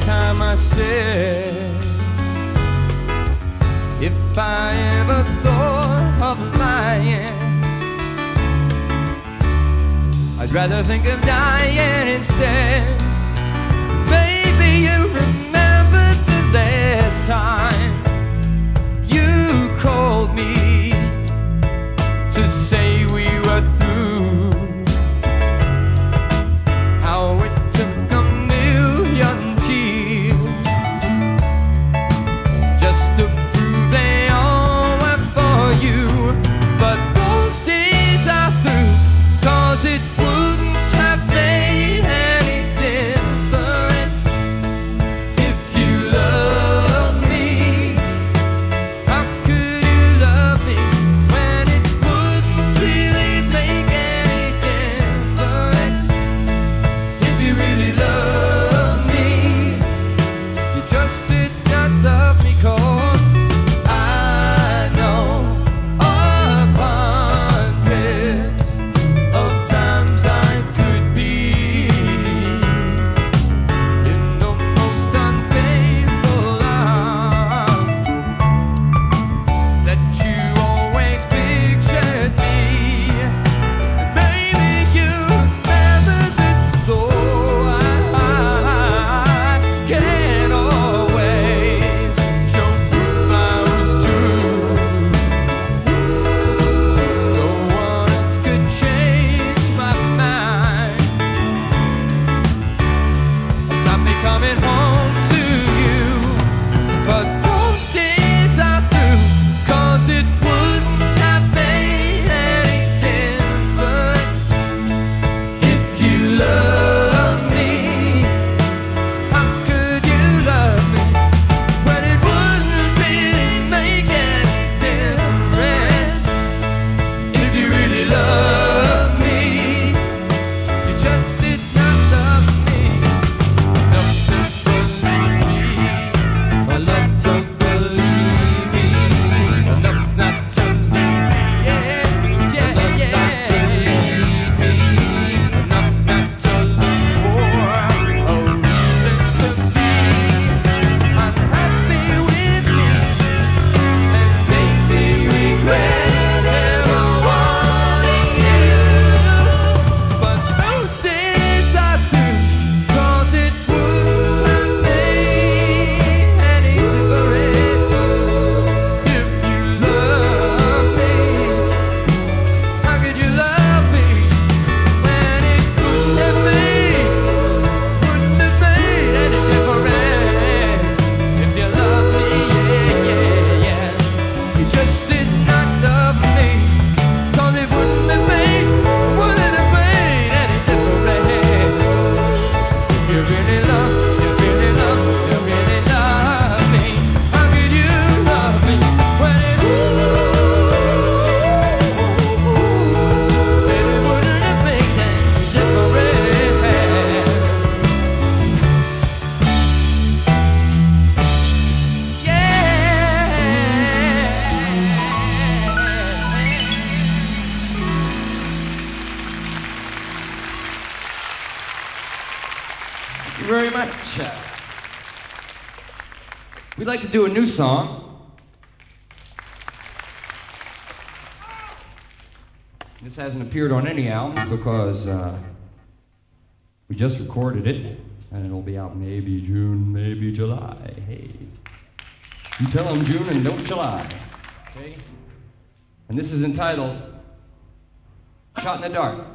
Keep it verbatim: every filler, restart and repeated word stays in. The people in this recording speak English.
time I said, if I ever thought of lying, I'd rather think of dying instead. Baby, you remember the last time you called me to say we were through, how it took a million tears just to prove they all were for you. But those days are through, 'cause it wouldn't have made any difference if you loved me. How could you love me when it wouldn't really make any difference? If you really love me, you just did not love me, 'cause I know of hundreds of times I could be in the most unfaithful love that you always pictured me. Maybe you remember that, though I can't always show proof I was true. No one else could change my mind, stop me coming home to you. But those days are through, 'cause it wouldn't have made any difference if you love me. How could you love me when it wouldn't really make any difference? If you really love me, you just did not love me. Love to believe me, I love to believe me, enough not to leave, yeah, yeah, yeah, enough not to look for a reason to be unhappy with me and make me regret ever wanting you. But those days are through, 'cause it wouldn't have made any difference if you love me. How could you love me when it wouldn't have made, wouldn't have made any difference if you love me? Yeah, yeah, yeah. You just did not love me, 'cause it wouldn't have made, wouldn't have made any difference. If you really love, you really love, you really love me, how could you love me when it said it wouldn't have made any difference? Thank you very much. We'd like to do a new song. This hasn't appeared on any albums because uh, we just recorded it, and it'll be out maybe June, maybe July. Hey, you tell them June and don't July. Okay? And this is entitled Shot in the Dark.